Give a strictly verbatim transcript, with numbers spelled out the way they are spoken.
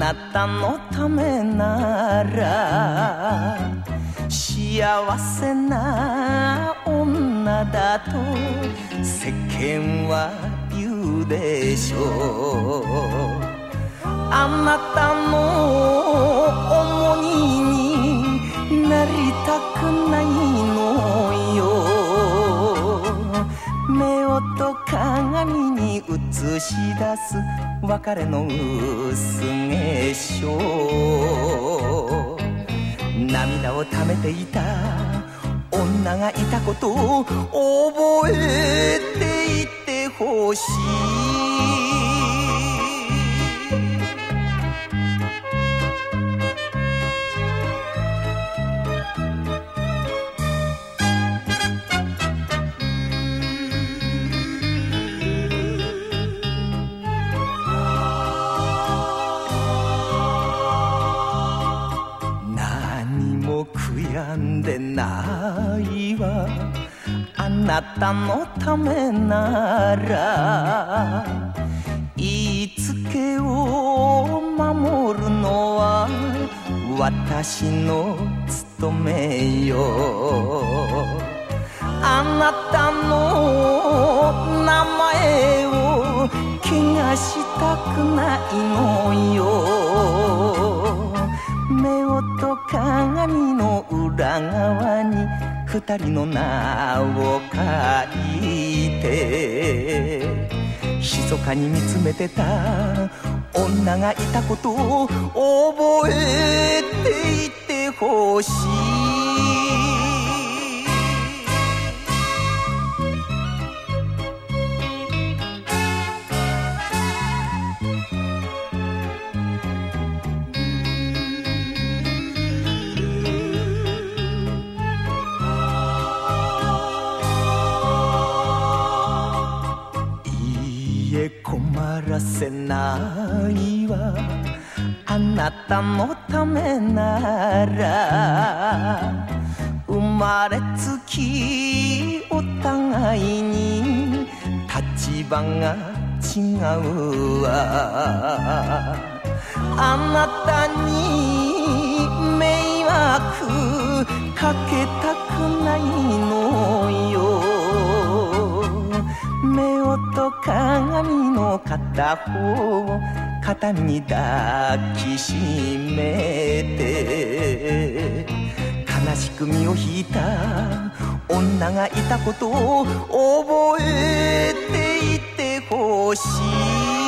なたのためなら幸せな女だと世間は言うでしょう。あなたの重荷になりたくないのよ。目をと鏡に映し出す別れの薄化粧。涙をためていた女がいたことを覚えていてほしい。悔やんでないわ。あなたのためなら言いつけを守るのは私の務めよ。あなたの名前を汚したくないのよ。目をと鏡の裏側に二人の名を書いて密かに見つめてた女がいたことを覚えていてほしい。困らせないわ。あなたのためなら生まれつきお互いに立場が違うわ。あなたに迷惑かけたくないのよ。目をと鏡の片方を肩に抱きしめて悲しく身を引いた女がいたことを覚えていてほしい。